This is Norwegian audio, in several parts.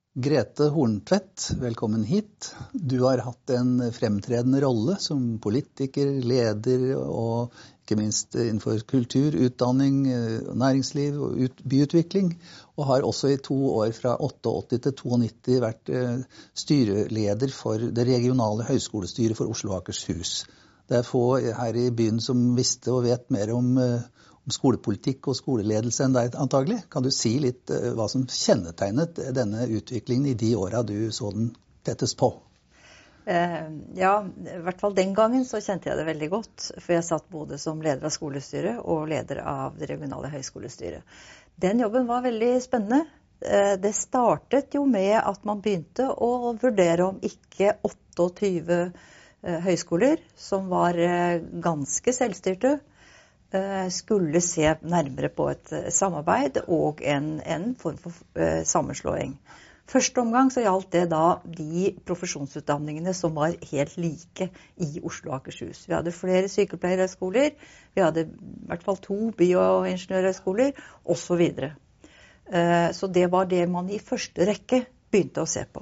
Grete Horntvedt, velkommen hit. Du har hatt en fremtredende rolle som politiker, leder og ikke minst innenfor kultur, utdanning, næringsliv og byutvikling. Og har også i 2 år fra 88 til 92 vært styreleder for det regionale høyskolestyret for Oslo og Akershus. Det få her i byen som visste og vet mer om skolepolitikk og skoleledelse enn deg antagelig. Kan du si litt hva som kjennetegnet denne utviklingen i de årene du så den tettest på? Ja, i hvert fall den gangen så kjente jeg det veldig godt, for jeg satt både som leder av skolestyret og leder av det regionale høyskolestyret. Den jobben var veldig spennende. Det startet jo med at man begynte å vurdere om ikke 28 høyskoler, som var ganske selvstyrte, skulle se nærmere på et samarbeid og en form for sammenslåing. Første omgang så gjaldt det da de profesjonsutdanningene som var helt like i Oslo og Akershus. Vi hadde flere sykepleierhøyskoler, vi hadde i hvert fall 2 bioingeniørhøyskoler, og så videre. Så det var det man i første rekke begynte å se på.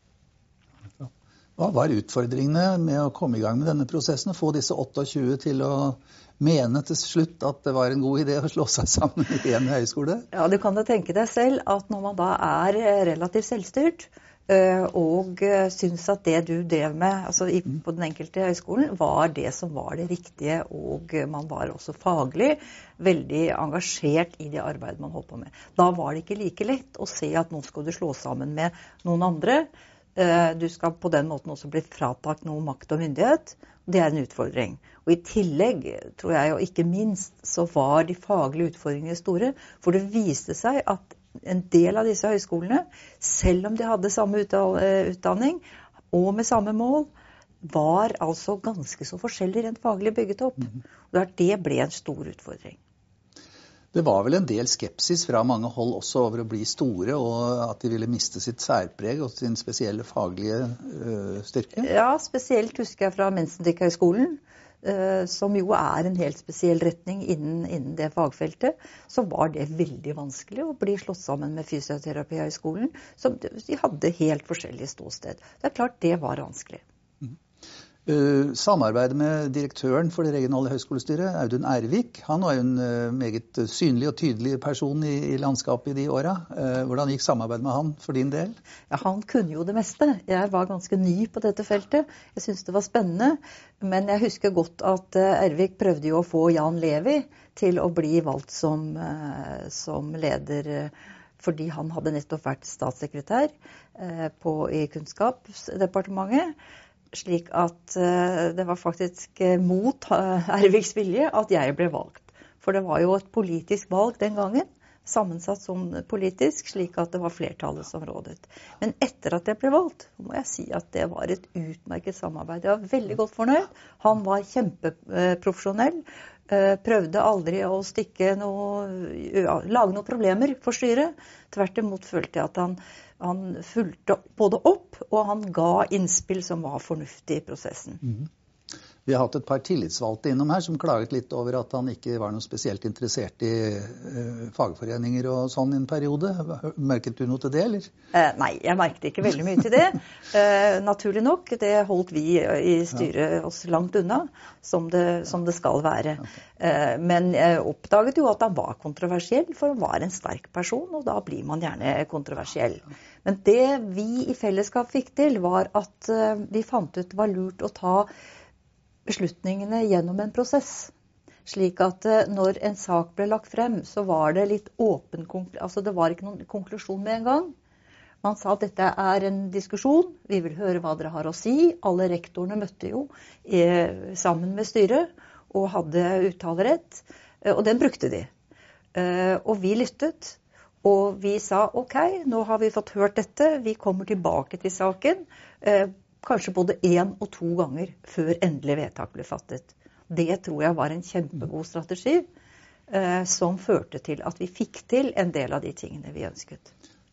Hva var utfordringene med å komme i gang med denne prosessen og få disse 28 til å mene til slutt at det var en god idé å slå seg sammen i en høyskole? Ja, du kan jo tenke deg selv at når man da er relativt selvstyrt og synes at det du drev med altså på den enkelte høyskolen var det som var det riktige, og man var også faglig veldig engasjert i det arbeidet man holdt på med. Da var det ikke like lett å se at nå skal du slå sammen med noen andre. Du skal på den måten også bli fratatt noe makt og myndighet. Det er en utfordring. Og i tillegg, tror jeg, og ikke minst, så var de faglige utfordringene store. For det viste seg at en del av disse høyskolene, selv om de hadde samme utdanning og med samme mål, var altså ganske så forskjellig rent faglig bygget opp. Og det ble en stor utfordring. Det var vel en del skepsis fra mange hold også over å bli store, og at de ville miste sitt særpreg og sin spesielle faglige styrke? Ja, spesielt husker jeg fra Mensendijk-høyskolen, som jo er en helt spesiell retning innen det fagfeltet, så var det veldig vanskelig å bli slått sammen med Fysioterapihøyskolen, som de hadde helt forskjellige ståsted. Det er klart det var vanskelig. Samarbeidet med direktøren for det regionale høyskolestyret, Audun Ervik, han var jo en meget synlig og tydelig person i landskapet i de åra. Hvordan gikk samarbeidet med han for din del? Ja, han kunne jo det meste. Jeg var ganske ny på dette feltet. Jeg syntes det var spennende, men jeg husker godt at Ervik prøvde jo å få Jan Levi til å bli valgt som leder, fordi han hadde nettopp vært statssekretær i Kunnskapsdepartementet. Slik at det var faktisk mot Erviks vilje at jeg ble valgt. For det var jo et politisk valg den gangen, sammensatt som politisk, slik at det var flertallet som rådet. Men etter at jeg ble valgt, må jeg si at det var et utmerket samarbeid. Jeg var veldig godt fornøyd. Han var kjempeprofesjonell, prøvde aldri å lage noen problemer for styret. Tvert imot følte jeg at han fulgte både opp, og han ga innspill som var fornuftig i prosessen. Vi har hatt et par tillitsvalgte innom her som klaget litt over at han ikke var noe spesielt interessert i fagforeninger og sånn i en periode. Merket du noe til det, eller? Nei, jeg merket ikke veldig mye til det. Naturlig nok, det holdt vi i styret oss langt unna, som det skal være. Men jeg oppdaget jo at han var kontroversiell, for han var en sterk person, og da blir man gjerne kontroversiell. Men det vi i fellesskap fikk til var at vi fant ut det var lurt å ta beslutningene gjennom en prosess. Slik at når en sak ble lagt frem, så var det litt åpen altså det var ikke noen konklusjon med en gang. Man sa at dette er en diskusjon, vi vil høre hva dere har å si. Alle rektorene møtte jo sammen med styret og hadde uttalerett, og den brukte de. Og vi lyttet, og vi sa ok, nå har vi fått hørt dette, vi kommer tilbake til saken, kanskje både 1 og 2 ganger før endelig vedtak ble fattet. Det tror jeg var en kjempegod strategi som førte til at vi fikk til en del av de tingene vi ønsket.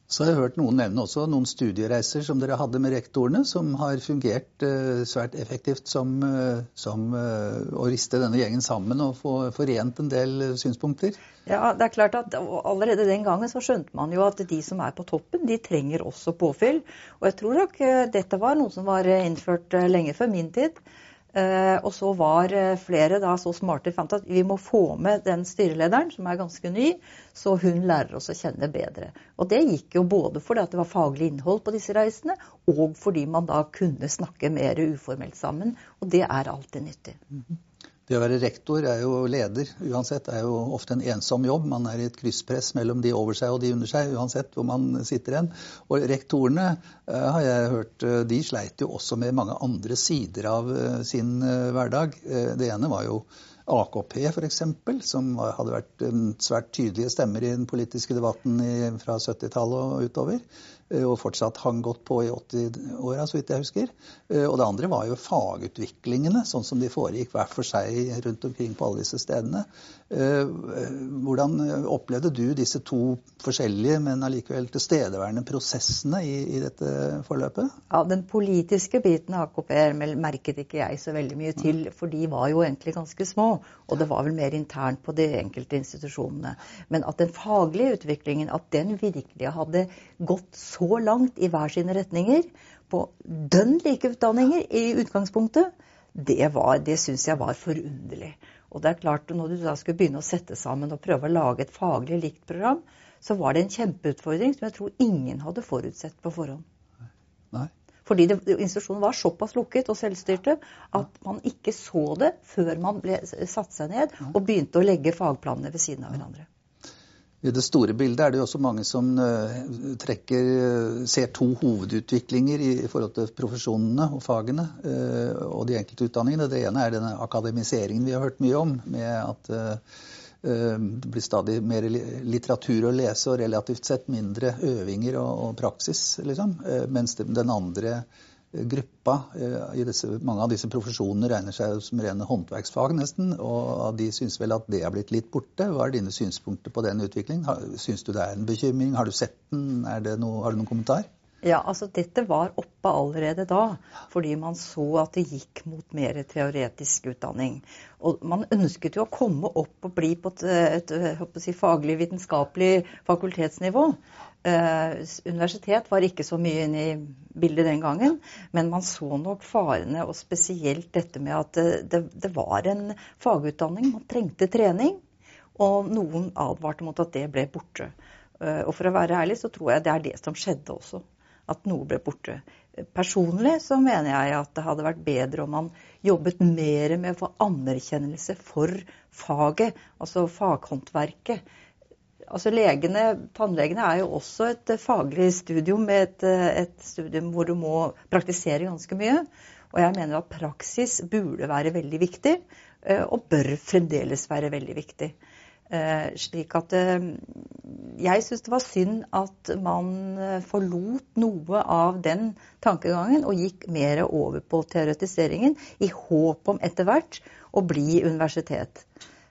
Så har jeg hørt noen nevne også noen studiereiser som dere hadde med rektorene, som har fungert svært effektivt som å riste denne gjengen sammen og få forent en del synspunkter. Ja, det er klart at allerede den gangen så skjønte man jo at de som på toppen, de trenger også påfyll. Og jeg tror nok dette var noe som var innført lenge før min tid. Og så var flere da så smarte fant at vi må få med den styrelederen som ganske ny, så hun lærer oss å kjenne bedre. Og det gikk jo både fordi at det var faglig innhold på disse reisene, og fordi man da kunne snakke mer uformelt sammen, og det alltid nyttig. Det å være rektor jo leder uansett, jo ofte en ensom jobb. Man i et krysspress mellom de over seg og de under seg, uansett hvor man sitter hen. Og rektorene, har jeg hørt, de sleit jo også med mange andre sider av sin hverdag. Det ene var jo AKP for eksempel, som hadde vært svært tydelige stemmer i den politiske debatten fra 70-tallet og utover, og fortsatt hang godt på i 80-åra, så vidt jeg husker. Og det andre var jo fagutviklingene, sånn som de foregikk hver for seg rundt omkring på alle disse stedene. Hvordan opplevde du disse to forskjellige, men allikevel tilstedeværende prosessene i dette forløpet? Ja, den politiske biten av AKP merket ikke jeg så veldig mye til, for de var jo egentlig ganske små, og det var vel mer internt på de enkelte institusjonene. Men at den faglige utviklingen, at den virkelig hadde gått så langt i hver sine retninger, på dønn like utdanninger i utgangspunktet, det synes jeg var forunderlig. Og det klart, når du da skulle begynne å sette sammen og prøve å lage et faglig likt program, så var det en kjempeutfordring som jeg tror ingen hadde forutsett på forhånd. Nei. Fordi institusjonen var såpass lukket og selvstyrte at man ikke så det før man satt seg ned og begynte å legge fagplanene ved siden av hverandre. I det store bildet det jo også mange som ser to hovedutviklinger i forhold til profesjonene og fagene og de enkelte utdanningene. Det ene denne akademiseringen vi har hørt mye om, med at det blir stadig mer litteratur å lese og relativt sett mindre øvinger og praksis, liksom. Mens den andre gruppa i mange av disse profesjonene regner seg som rene håndverksfag nesten, og de synes vel at det har blitt litt borte. Hva dine synspunkter på den utviklingen? Synes du det en bekymring? Har du sett den? Har du noen kommentar? Ja, altså dette var oppe allerede da, fordi man så at det gikk mot mer teoretisk utdanning. Og man ønsket jo å komme opp og bli på et faglig vitenskapelig fakultetsnivå. Universitet var ikke så mye inne i bildet den gangen, men man så nok farene, og spesielt dette med at det var en fagutdanning, man trengte trening, og noen advarte mot at det ble borte. Og for å være ærlig så tror jeg det det som skjedde også, at noe ble borte. Personlig så mener jeg at det hadde vært bedre om man jobbet mer med å få anerkjennelse for faget, altså faghåndverket. Altså tannlegene jo også et faglig studium, et studium hvor du må praktisere ganske mye. Og jeg mener at praksis burde være veldig viktig, og bør fremdeles være veldig viktig. Slik at jeg synes det var synd at man forlot noe av den tankegangen og gikk mer over på teoretiseringen i håp om etter hvert å bli universitet.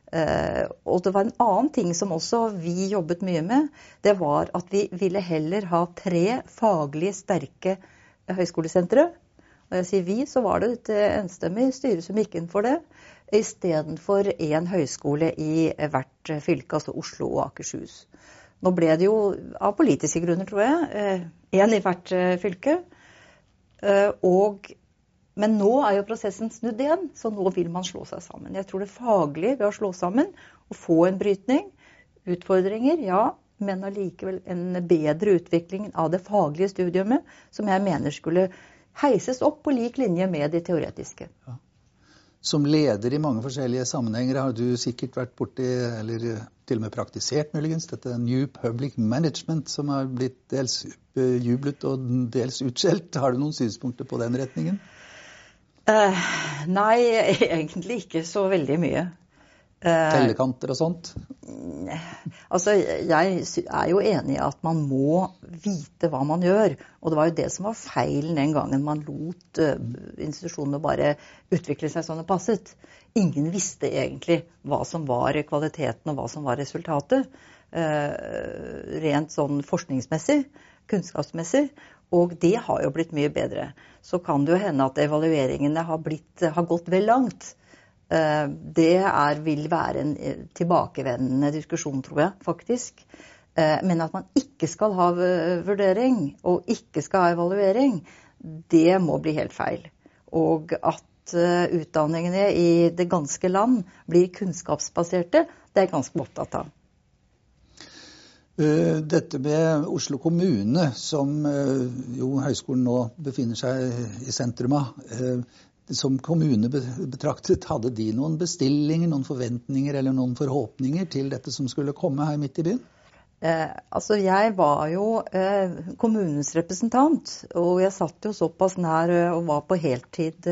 Og det var en annen ting som også vi jobbet mye med, det var at vi ville heller ha 3 faglig sterke høyskolesentre. Når jeg sier vi, så var det et enstemmig styre som gikk inn for det, i stedet for en høyskole i hvert fylke, altså Oslo og Akershus. Nå ble det jo av politiske grunner, tror jeg, en i hvert fylke. Men nå jo prosessen snudd igjen, så nå vil man slå seg sammen. Jeg tror det faglige ved å slå sammen og få en brytning, utfordringer, ja, men allikevel en bedre utvikling av det faglige studiumet, som jeg mener skulle heises opp på lik linje med det teoretiske. Ja. Som leder i mange forskjellige sammenhenger har du sikkert vært borti, eller til og med praktisert muligens, dette New Public Management, som har blitt dels jublet og dels utskjelt. Har du noen synspunkter på den retningen? Nei, egentlig ikke så veldig mye. Tellekanter og sånt? Altså, jeg jo enig i at man må vite hva man gjør, og det var jo det som var feilen den gangen man lot institusjonene bare utvikle seg sånn det passet. Ingen visste egentlig hva som var kvaliteten og hva som var resultatet, rent sånn forskningsmessig. kunnskapsmessig, og det har jo blitt mye bedre. Så kan det jo hende at evalueringene har gått vel langt. Det vil være en tilbakevendende diskusjon, tror jeg, faktisk. Men at man ikke skal ha vurdering og ikke skal ha evaluering, det må bli helt feil. Og at utdanningene i det ganske land blir kunnskapsbaserte, det er jeg ganske opptatt av. Dette med Oslo kommune, som jo høyskolen nå befinner seg i sentrum av, som kommune betraktet, hadde de noen bestillinger, noen forventninger eller noen forhåpninger til dette som skulle komme her midt i byen? Jeg var jo kommunens representant, og jeg satt jo såpass nær og var på heltid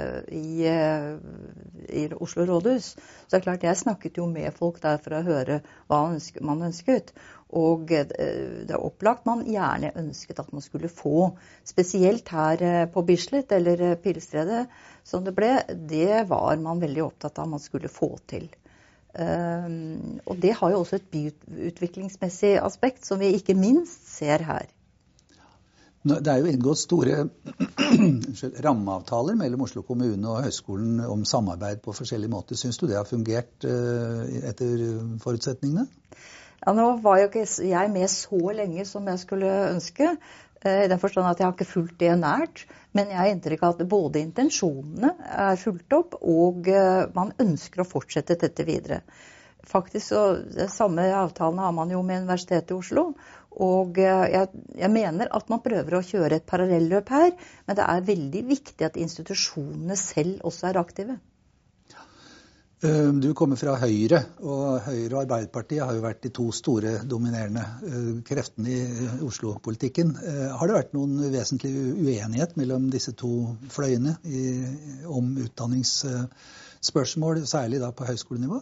i Oslo rådhus. Så det er klart, jeg snakket jo med folk der for å høre hva man ønsket. Og det er opplagt man gjerne ønsket at man skulle få, spesielt her på Bislett eller Pilestredet, som det ble, det var man veldig opptatt av man skulle få til. Og det har jo også et byutviklingsmessig aspekt som vi ikke minst ser her. Det er jo inngått store rammeavtaler mellom Oslo kommune og høyskolen om samarbeid på forskjellige måter. Synes du det har fungert etter forutsetningene? Ja, nå var jo ikke jeg med så lenge som jeg skulle ønske, i den forstand at jeg har ikke fulgt det nært, men jeg har inntrykk av at både intensjonene er fulgt opp, og man ønsker å fortsette dette videre. Faktisk så, samme avtalen har man jo med Universitetet i Oslo, og jeg mener at man prøver å kjøre et parallelløp her, men det er veldig viktig at institusjonene selv også er aktive. Du kommer fra Høyre, og Høyre og Arbeiderpartiet har jo vært de to store dominerende kreftene i Oslo-politikken. Har det vært noen vesentlig uenighet mellom disse to fløyene om utdanningsspørsmål, særlig da på høyskolenivå?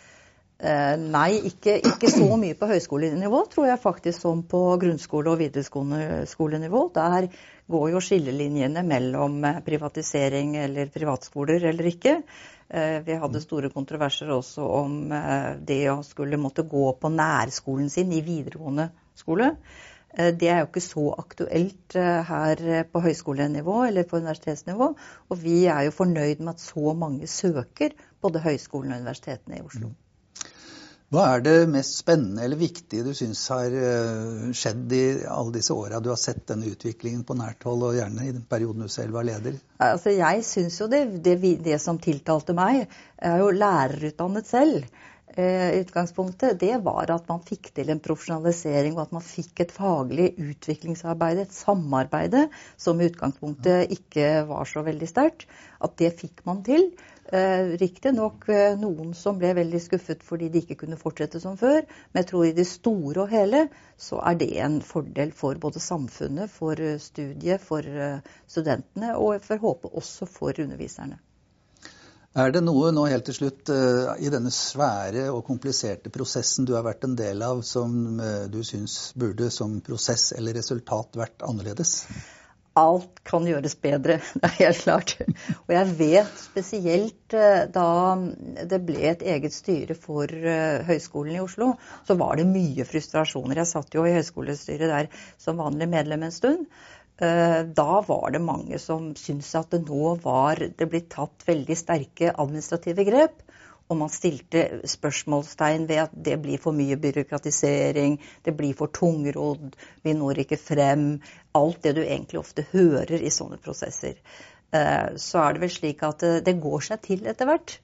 Nei, ikke så mye på høyskolenivå, tror jeg faktisk, som på grunnskole- og videreskolenivå. Der går jo skillelinjene mellom privatisering eller privatskoler eller ikke. Vi hadde store kontroverser også om det å skulle måtte gå på nærskolen sin i videregående skole. Det er jo ikke så aktuelt her på høyskolenivå eller på universitetsnivå, og vi er jo fornøyd med at så mange søker både høyskolen og universitetene i Oslo. Hva er det mest spennende eller viktige du synes har skjedd i alle disse årene du har sett denne utviklingen på nært hold, og gjerne i den perioden du selv var leder? Altså, jeg synes jo det som tiltalte meg, er jo lærerutdannet selv. Utgangspunktet, det var at man fikk til en profesjonalisering, og at man fikk et faglig utviklingsarbeid, et samarbeide, som i utgangspunktet ikke var så veldig sterkt. At det fikk man til. Riktig nok noen som ble veldig skuffet fordi de ikke kunne fortsette som før, men jeg tror i det store og hele så er det en fordel for både samfunnet, for studiet, for studentene og forhåpentlig også for underviserne. Er det noe nå helt til slutt i denne svære og kompliserte prosessen du har vært en del av som du synes burde som prosess eller resultat vært annerledes? Alt kan gjøres bedre, det er helt klart. Og jeg vet spesielt da det ble et eget styre for Høyskolen i Oslo, så var det mye frustrasjoner. Jeg satt jo i høyskolestyret der som vanlig medlem en stund. Da var det mange som syntes at det nå var det blitt tatt veldig sterke administrative grep, og man stilte spørsmålstegn ved at det blir for mye byråkratisering, det blir for tungrodd, vi når ikke frem, alt det du egentlig ofte hører i sånne prosesser. Så er det vel slik at det går seg til etter hvert,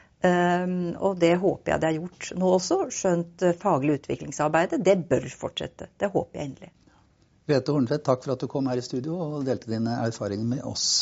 og det håper jeg det er gjort nå også, skjønt faglig utviklingsarbeidet, det bør fortsette, det håper jeg endelig. Grete Horntvedt, takk for at du kom her i studio og delte dine erfaringer med oss.